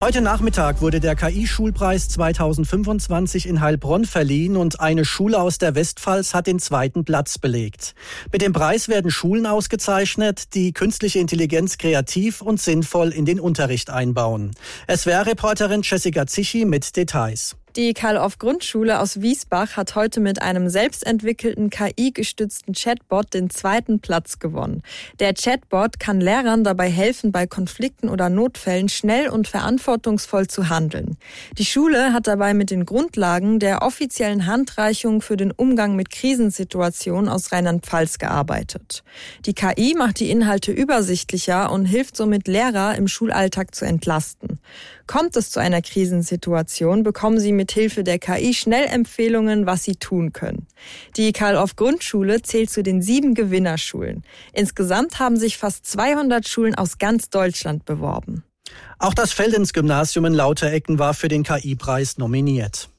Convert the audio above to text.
Heute Nachmittag wurde der KI-Schulpreis 2025 in Heilbronn verliehen und eine Schule aus der Westpfalz hat den zweiten Platz belegt. Mit dem Preis werden Schulen ausgezeichnet, die künstliche Intelligenz kreativ und sinnvoll in den Unterricht einbauen. SWR-Reporterin Jessica Zichy mit Details. Die Karl-Orff-Grundschule aus Wiesbach hat heute mit einem selbstentwickelten KI-gestützten Chatbot den zweiten Platz gewonnen. Der Chatbot kann Lehrern dabei helfen, bei Konflikten oder Notfällen schnell und verantwortungsvoll zu handeln. Die Schule hat dabei mit den Grundlagen der offiziellen Handreichung für den Umgang mit Krisensituationen aus Rheinland-Pfalz gearbeitet. Die KI macht die Inhalte übersichtlicher und hilft somit Lehrer im Schulalltag zu entlasten. Kommt es zu einer Krisensituation, bekommen sie mit Hilfe der KI schnell Empfehlungen, was sie tun können. Die Karl-Orff-Grundschule zählt zu den 7 Gewinnerschulen. Insgesamt haben sich fast 200 Schulen aus ganz Deutschland beworben. Auch das Feldens-Gymnasium in Lauterecken war für den KI-Preis nominiert.